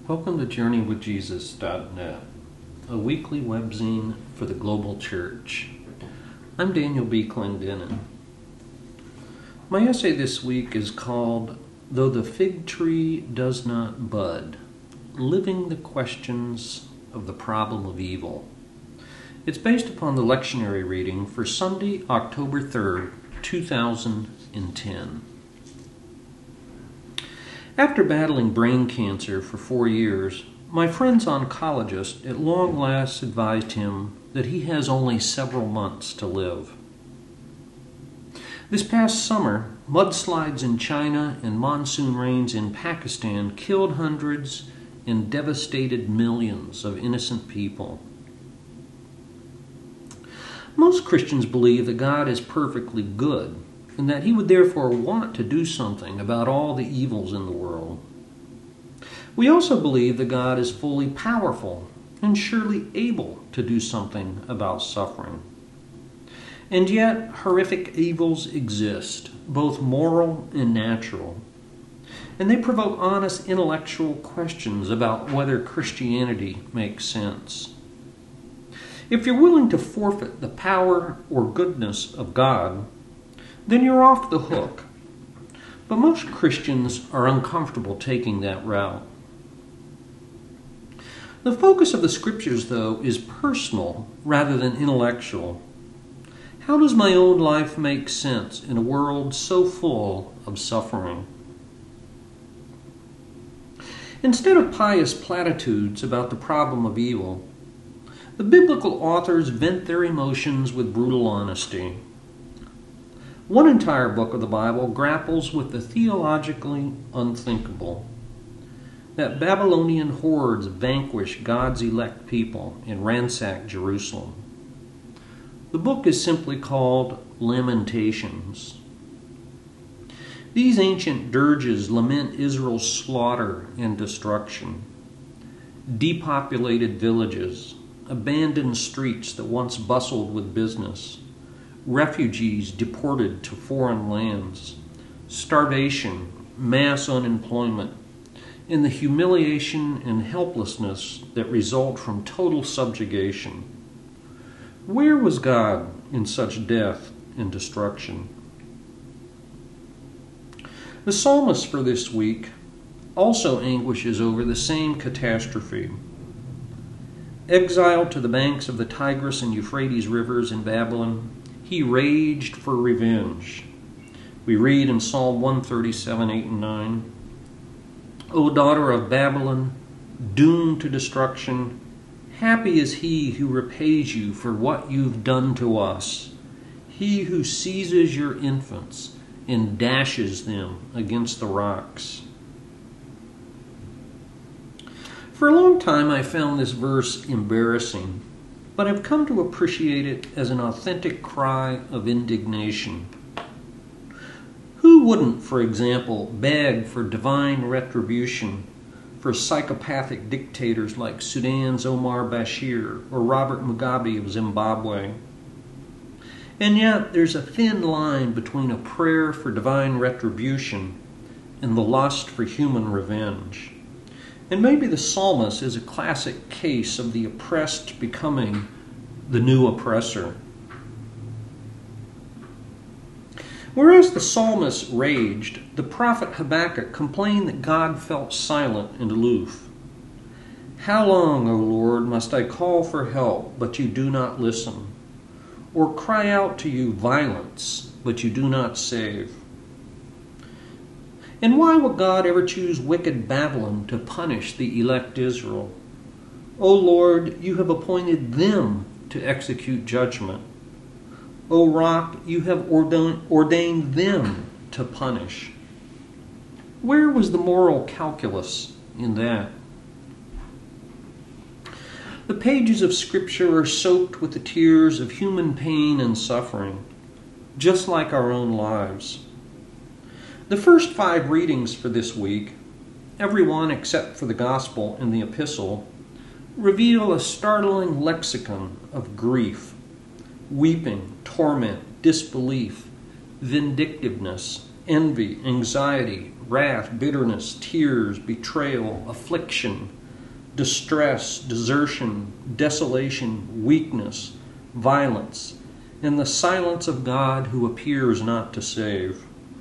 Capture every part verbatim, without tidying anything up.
Welcome to journey with jesus dot net, a weekly webzine for the global church. I'm Daniel B. Clendenin. My essay this week is called, Though the Fig Tree Does Not Bud, Living the Questions of the Problem of Evil. It's based upon the lectionary reading for Sunday, October third, two thousand ten. After battling brain cancer for four years, my friend's oncologist at long last advised him that he has only several months to live. This past summer, mudslides in China and monsoon rains in Pakistan killed hundreds and devastated millions of innocent people. Most Christians believe that God is perfectly good, and that he would therefore want to do something about all the evils in the world. We also believe that God is fully powerful and surely able to do something about suffering. And yet, horrific evils exist, both moral and natural, and they provoke honest intellectual questions about whether Christianity makes sense. If you're willing to forfeit the power or goodness of God, then you're off the hook. But most Christians are uncomfortable taking that route. The focus of the Scriptures, though, is personal rather than intellectual. How does my own life make sense in a world so full of suffering? Instead of pious platitudes about the problem of evil, the biblical authors vent their emotions with brutal honesty. One entire book of the Bible grapples with the theologically unthinkable, that Babylonian hordes vanquish God's elect people and ransack Jerusalem. The book is simply called Lamentations. These ancient dirges lament Israel's slaughter and destruction, depopulated villages, abandoned streets that once bustled with business, refugees deported to foreign lands, starvation, mass unemployment, and the humiliation and helplessness that result from total subjugation. Where was God in such death and destruction? The psalmist for this week also anguishes over the same catastrophe. Exiled to the banks of the Tigris and Euphrates rivers in Babylon, he raged for revenge. We read in Psalm one thirty-seven, eight and nine, O daughter of Babylon, doomed to destruction, happy is he who repays you for what you've done to us, he who seizes your infants and dashes them against the rocks. For a long time I found this verse embarrassing, but I've come to appreciate it as an authentic cry of indignation. Who wouldn't, for example, beg for divine retribution for psychopathic dictators like Sudan's Omar Bashir or Robert Mugabe of Zimbabwe? And yet there's a thin line between a prayer for divine retribution and the lust for human revenge. And maybe the psalmist is a classic case of the oppressed becoming the new oppressor. Whereas the psalmist raged, the prophet Habakkuk complained that God felt silent and aloof. How long, O Lord, must I call for help, but you do not listen? Or cry out to you violence, but you do not save? And why would God ever choose wicked Babylon to punish the elect Israel? O Lord, you have appointed them to execute judgment. O Rock, you have ordained them to punish. Where was the moral calculus in that? The pages of Scripture are soaked with the tears of human pain and suffering, just like our own lives. The first five readings for this week, every one except for the Gospel and the Epistle, reveal a startling lexicon of grief, weeping, torment, disbelief, vindictiveness, envy, anxiety, wrath, bitterness, tears, betrayal, affliction, distress, desertion, desolation, weakness, violence, and the silence of God who appears not to save.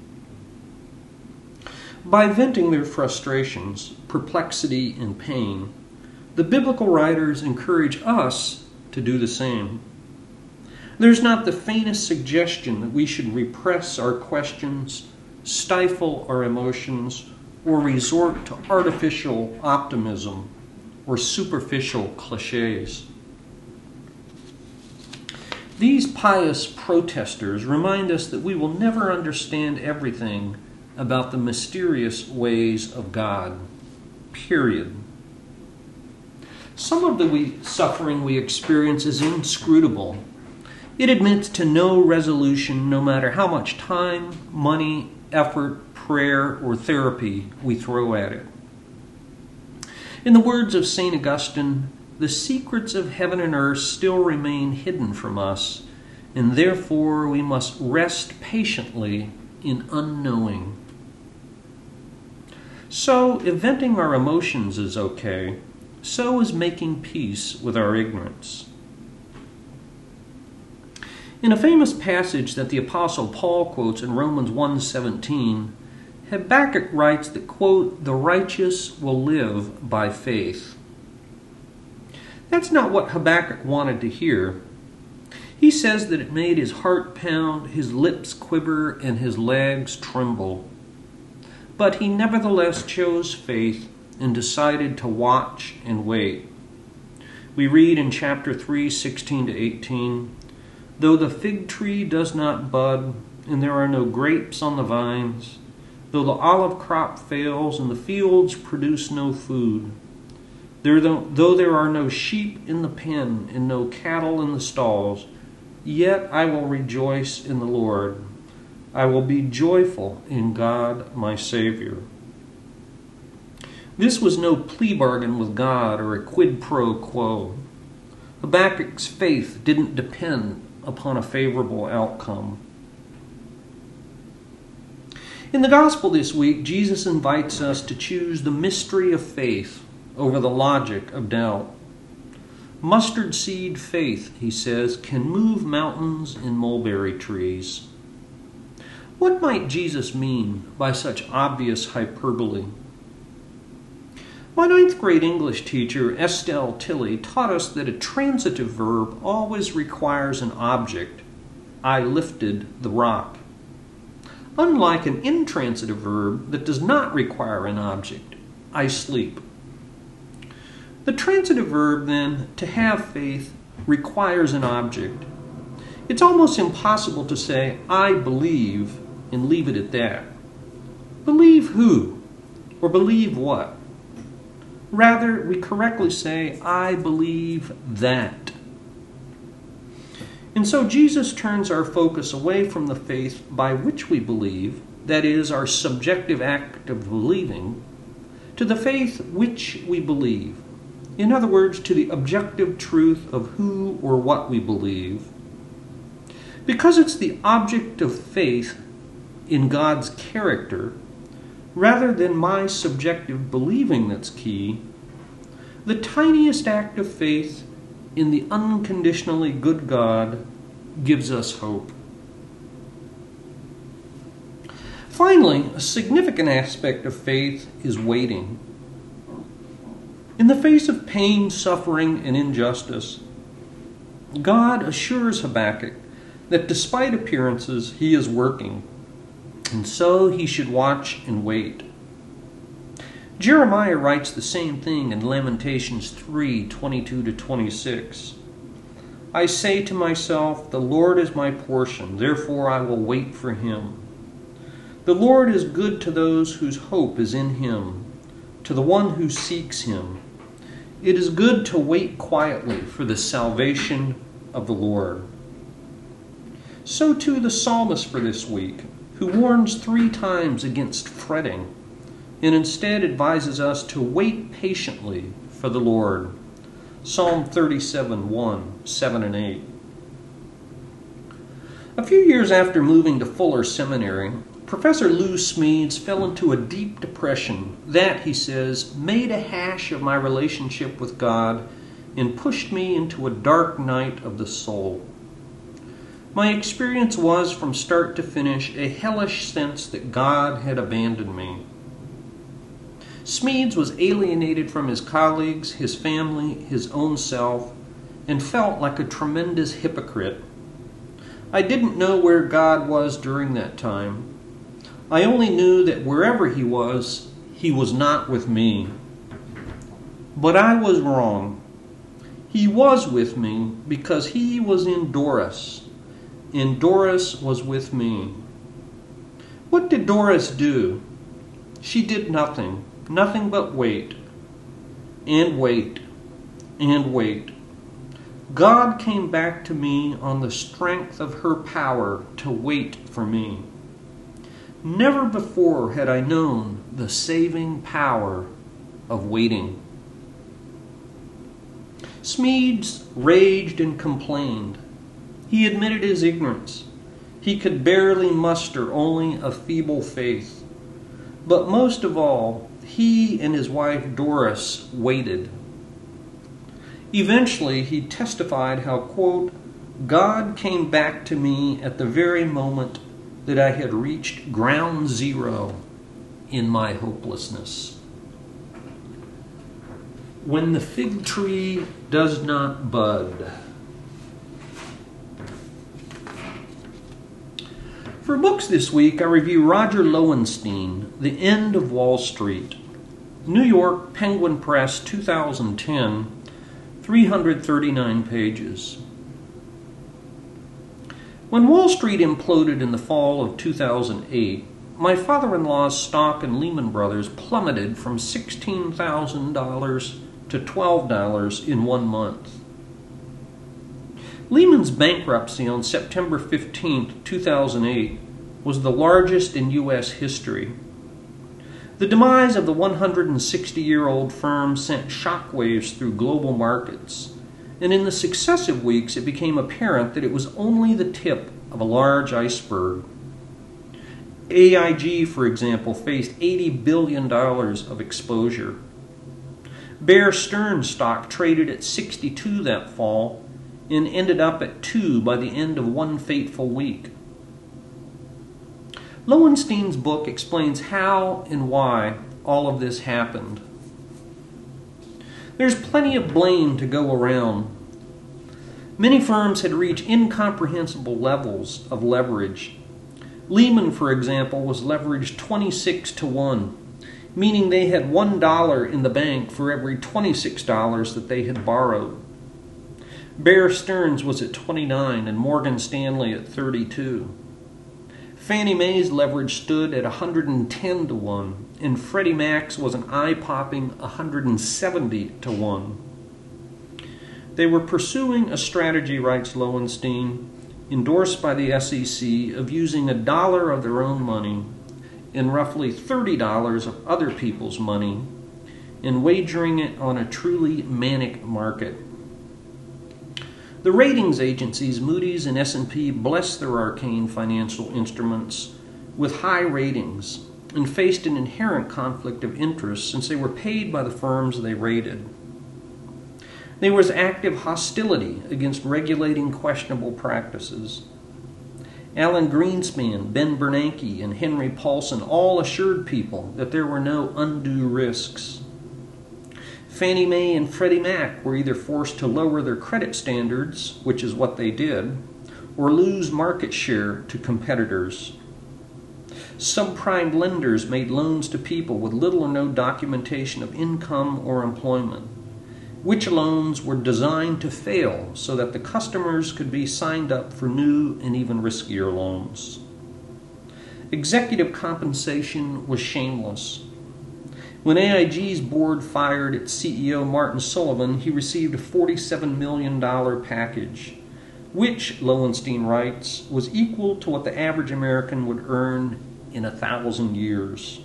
By venting their frustrations, perplexity, and pain, the biblical writers encourage us to do the same. There's not the faintest suggestion that we should repress our questions, stifle our emotions, or resort to artificial optimism or superficial cliches. These pious protesters remind us that we will never understand everything about the mysterious ways of God. Period. Some of the we, suffering we experience is inscrutable. It admits to no resolution, no matter how much time, money, effort, prayer, or therapy we throw at it. In the words of Saint Augustine, the secrets of heaven and earth still remain hidden from us, and therefore we must rest patiently in unknowing. So, if venting our emotions is okay, so is making peace with our ignorance. In a famous passage that the Apostle Paul quotes in Romans one seventeen, Habakkuk writes that, quote, "The righteous will live by faith." That's not what Habakkuk wanted to hear. He says that it made his heart pound, his lips quiver, and his legs tremble. But he nevertheless chose faith and decided to watch and wait. We read in chapter three, sixteen to eighteen, "Though the fig tree does not bud, and there are no grapes on the vines, though the olive crop fails, and the fields produce no food, there, though there are no sheep in the pen, and no cattle in the stalls, yet I will rejoice in the Lord. I will be joyful in God my Savior." This was no plea bargain with God or a quid pro quo. Habakkuk's faith didn't depend upon a favorable outcome. In the Gospel this week, Jesus invites us to choose the mystery of faith over the logic of doubt. Mustard seed faith, he says, can move mountains and mulberry trees. What might Jesus mean by such obvious hyperbole? My ninth grade English teacher, Estelle Tilley, taught us that a transitive verb always requires an object. I lifted the rock. Unlike an intransitive verb that does not require an object. I sleep. The transitive verb, then, to have faith, requires an object. It's almost impossible to say, I believe, and leave it at that. Believe who? Or believe what? Rather, we correctly say, I believe that. And so Jesus turns our focus away from the faith by which we believe, that is, our subjective act of believing, to the faith which we believe. In other words, to the objective truth of who or what we believe. Because it's the object of faith in God's character, rather than my subjective believing that's key, the tiniest act of faith in the unconditionally good God gives us hope. Finally, a significant aspect of faith is waiting. In the face of pain, suffering, and injustice, God assures Habakkuk that despite appearances, he is working, and so he should watch and wait. Jeremiah writes the same thing in Lamentations three, twenty-two to twenty-six. I say to myself, the Lord is my portion, therefore I will wait for him. The Lord is good to those whose hope is in him, to the one who seeks him. It is good to wait quietly for the salvation of the Lord. So too the psalmist for this week, who warns three times against fretting, and instead advises us to wait patiently for the Lord. Psalm thirty-seven, one, seven and eight. A few years after moving to Fuller Seminary, Professor Lou Smedes fell into a deep depression that, he says, made a hash of my relationship with God and pushed me into a dark night of the soul. My experience was, from start to finish, a hellish sense that God had abandoned me. Smedes was alienated from his colleagues, his family, his own self, and felt like a tremendous hypocrite. I didn't know where God was during that time. I only knew that wherever he was, he was not with me. But I was wrong. He was with me because he was in Doris, and Doris was with me. What did Doris do? She did nothing, nothing but wait, and wait, and wait. God came back to me on the strength of her power to wait for me. Never before had I known the saving power of waiting. Smedes raged and complained. He admitted his ignorance. He could barely muster only a feeble faith. But most of all, he and his wife Doris waited. Eventually, he testified how, quote, God came back to me at the very moment that I had reached ground zero in my hopelessness. When the fig tree does not bud. For books this week, I review Roger Lowenstein, The End of Wall Street. New York, Penguin Press, two thousand ten, three hundred thirty-nine pages. When Wall Street imploded in the fall of two thousand eight, my father-in-law's stock in Lehman Brothers plummeted from sixteen thousand dollars to twelve dollars in one month. Lehman's bankruptcy on September fifteenth, two thousand eight was the largest in U S history. The demise of the one hundred sixty-year-old firm sent shockwaves through global markets, and in the successive weeks it became apparent that it was only the tip of a large iceberg. A I G, for example, faced eighty billion dollars of exposure. Bear Stearns stock traded at sixty-two that fall and ended up at two by the end of one fateful week. Lowenstein's book explains how and why all of this happened. There's plenty of blame to go around. Many firms had reached incomprehensible levels of leverage. Lehman, for example, was leveraged twenty-six to one, meaning they had one dollar in the bank for every twenty-six dollars that they had borrowed. Bear Stearns was at twenty-nine and Morgan Stanley at thirty-two. Fannie Mae's leverage stood at one hundred ten to one, and Freddie Mac's was an eye-popping one hundred seventy to one. They were pursuing a strategy, writes Lowenstein, endorsed by the S E C, of using a dollar of their own money and roughly thirty dollars of other people's money and wagering it on a truly manic market. The ratings agencies Moody's and S and P blessed their arcane financial instruments with high ratings and faced an inherent conflict of interest since they were paid by the firms they rated. There was active hostility against regulating questionable practices. Alan Greenspan, Ben Bernanke, and Henry Paulson all assured people that there were no undue risks. Fannie Mae and Freddie Mac were either forced to lower their credit standards, which is what they did, or lose market share to competitors. Subprime lenders made loans to people with little or no documentation of income or employment, which loans were designed to fail so that the customers could be signed up for new and even riskier loans. Executive compensation was shameless. When A I G's board fired its C E O Martin Sullivan, he received a forty-seven million dollars package, which, Lowenstein writes, was equal to what the average American would earn in a thousand years.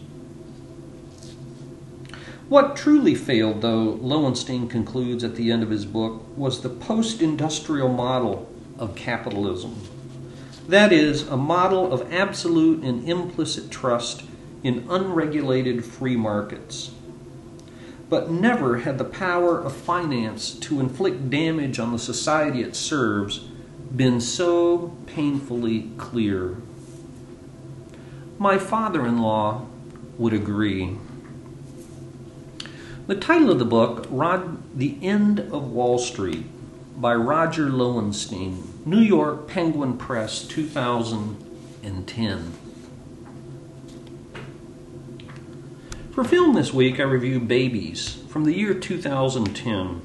What truly failed, though, Lowenstein concludes at the end of his book, was the post-industrial model of capitalism. That is, a model of absolute and implicit trust in unregulated free markets. But never had the power of finance to inflict damage on the society it serves been so painfully clear. My father-in-law would agree. The title of the book, Rod, The End of Wall Street, by Roger Lowenstein, New York Penguin Press, two thousand ten. For film this week, I review Babies from the year two thousand ten.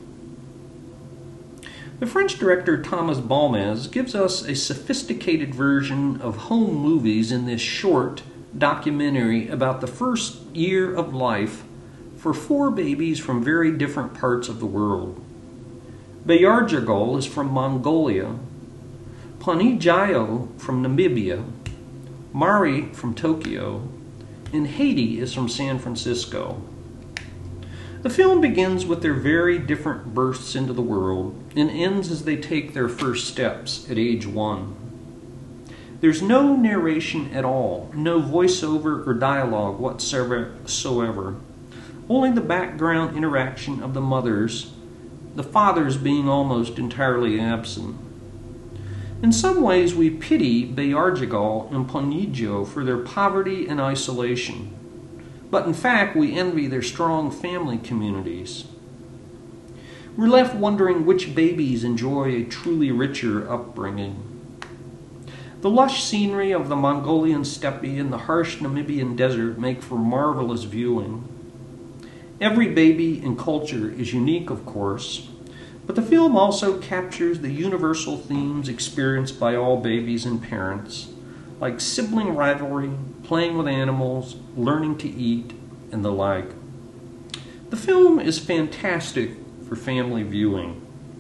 The French director Thomas Balmez gives us a sophisticated version of home movies in this short documentary about the first year of life for four babies from very different parts of the world. Bayarjagol is from Mongolia, Panijayo from Namibia, Mari from Tokyo, and Haiti is from San Francisco. The film begins with their very different births into the world and ends as they take their first steps at age one. There's no narration at all, no voiceover or dialogue whatsoever, only the background interaction of the mothers, the fathers being almost entirely absent. In some ways, we pity Bayarjagol and Panijo for their poverty and isolation, but in fact, we envy their strong family communities. We're left wondering which babies enjoy a truly richer upbringing. The lush scenery of the Mongolian steppe and the harsh Namibian desert make for marvelous viewing. Every baby and culture is unique, of course, but the film also captures the universal themes experienced by all babies and parents, like sibling rivalry, playing with animals, learning to eat, and the like. The film is fantastic for family viewing.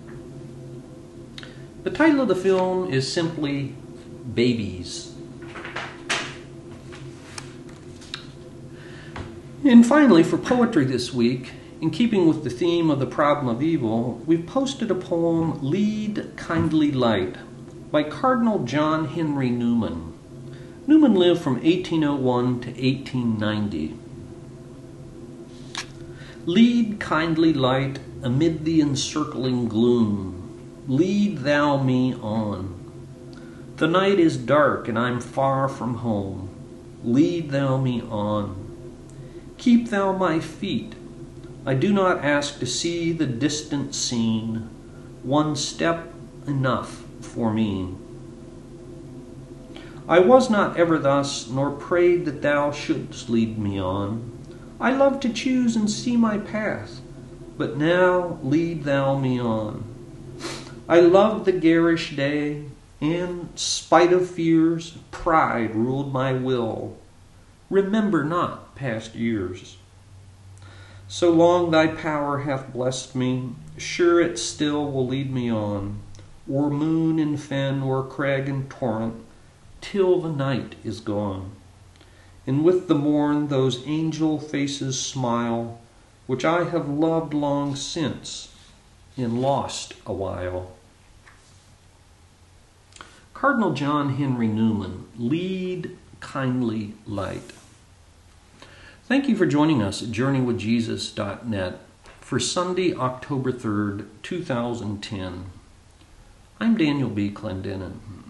The title of the film is simply Babies. And finally, for poetry this week, in keeping with the theme of the problem of evil, we've posted a poem, Lead, Kindly Light, by Cardinal John Henry Newman. Newman lived from eighteen oh one to eighteen ninety. Lead, kindly light, amid the encircling gloom, lead thou me on. The night is dark and I'm far from home, lead thou me on. Keep thou my feet, I do not ask to see the distant scene, one step enough for me. I was not ever thus, nor prayed that thou shouldst lead me on. I love to choose and see my path, but now lead thou me on. I loved the garish day, and, spite of fears, pride ruled my will. Remember not past years. So long thy power hath blessed me, sure it still will lead me on, o'er moon and fen, o'er crag and torrent, till the night is gone. And with the morn those angel faces smile, which I have loved long since, and lost a while. Cardinal John Henry Newman, Lead, Kindly Light. Thank you for joining us at journey with jesus dot net for Sunday, October third, two thousand ten. I'm Daniel B. Clendenin.